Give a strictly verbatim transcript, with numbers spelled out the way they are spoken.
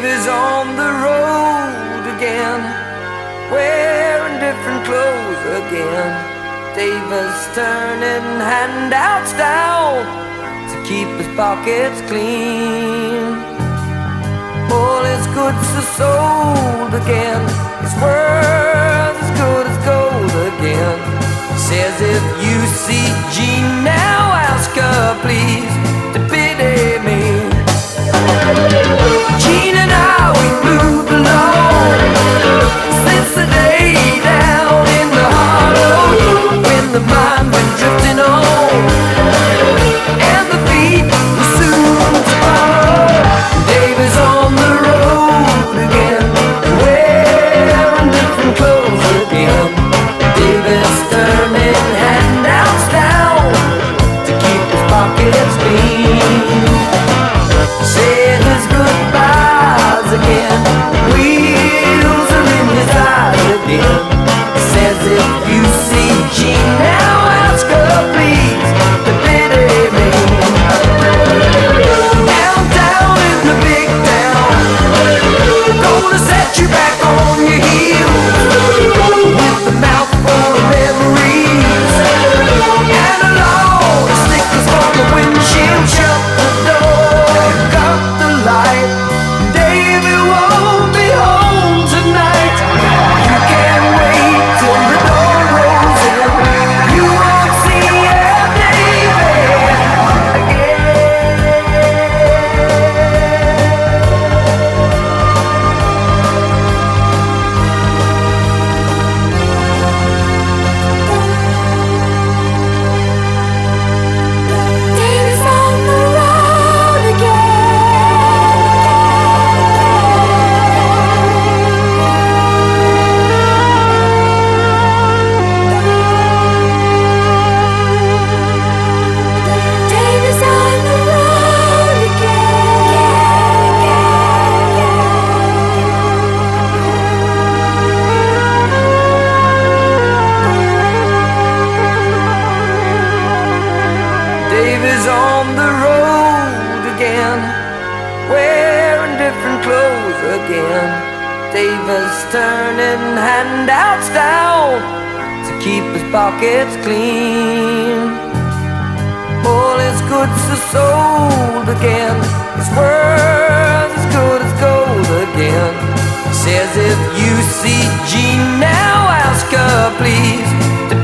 Dave is on the road again, wearing different clothes again. Dave is turning handouts down to keep his pockets clean. All his goods are sold again, his worth as good as gold again. Says if you see Jean now, ask her please to pity me. Jean and I, we moved along since the day down in the hollow, when the mind went drifting on and the feet were soon to follow. Dave is on the road again, wearing different clothes again. Dave is turning handouts down to keep his pockets clean. Saying his goodbyes again, wheels are in his eyes again. Says if you see Jean now, ask her please to pity me. Downtown in the big town, gonna set you back on your heels, with a mouth full of memories and a load of stickers on the windshield. Shut the door, cut the light. David won't be home tonight. You can't wait till the door rolls in. You won't see David again. David's on the road again. David's on the road again. Dave is on the road again, wearing different clothes again. Dave is turning handouts down to keep his pockets clean. All his goods are sold again, his worth as good as gold again. Says if you see Jean now, ask her please to